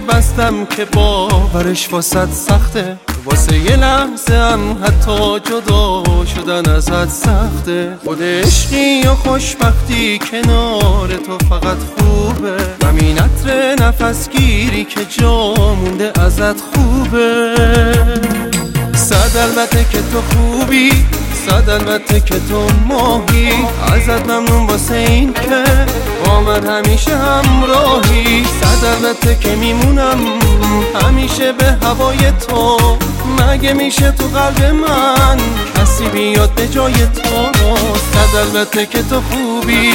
بستم که باورش واسد سخته، واسه یه لحظه هم حتی جدا شدن ازت سخته. خود عشقی یا خوشبختی کنار تو فقط خوبه، همین عطر نفس گیری که جا مونده ازت خوبه. صد البته که تو خوبی، صد البته که تو ماهی، ازت ممنون واسه این که با من همیشه همراهی. صد البته که میمونم همیشه به هوای تو، مگه میشه تو قلب من کسی بیاد به جای تو. صد البته که تو خوبی.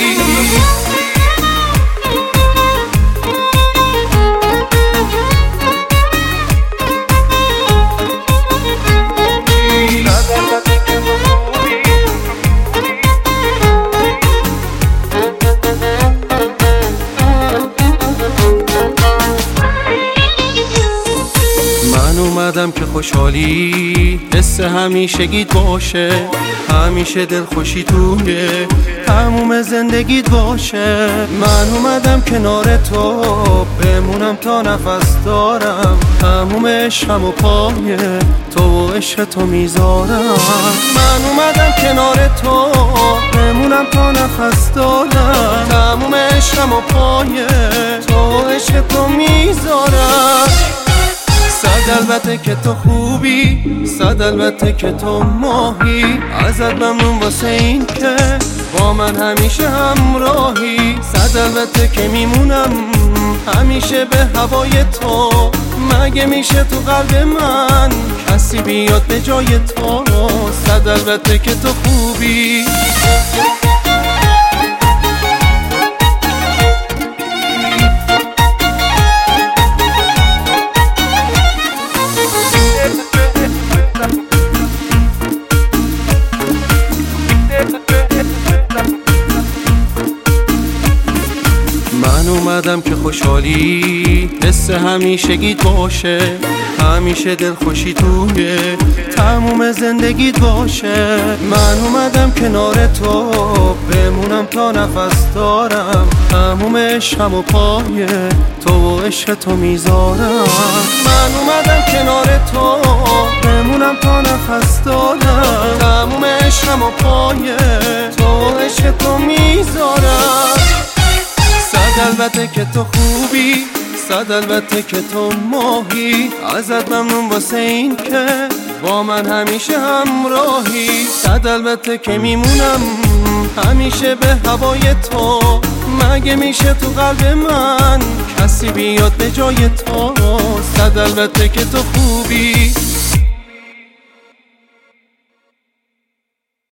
اومدم که خوشحالی حس همیشگیت باشه، همیشه دلخوشی توی تموم زندگیت باشه. من اومدم کنار تو بمونم تا نفس دارم، تموم عشقم و پای تو و عشق تو میذارم. من اومدم کنار تو بمونم تا نفس دارم، تموم عشقم و پای تو و عشق تو میذارم. صد البته که تو خوبی، صد البته که تو ماهی، ازت ممنون واسه این که با من همیشه همراهی. صد البته که میمونم همیشه به هوای تو، مگه میشه تو قلب من کسی بیاد به جای تو. صد البته که تو خوبی. من اومدم که خوشحالی حس همیشگیت باشه، همیشه دلخوشی توی تموم زندگیت باشه. من اومدم کنار تو بمونم تا نفس دارم، تموم عشقم و پای تو و عشق تو میذارم. من اومدم کنار تو بمونم تا نفس دارم، تموم عشقم و پای تو و عشق تو میذارم. صد البته که تو خوبی، صد البته که تو ماهی، ازت ممنون واسه این که با من همیشه همراهی. صد البته که میمونم همیشه به هوای تو، مگه میشه تو قلب من کسی بیاد به جای تو. صد البته که تو خوبی.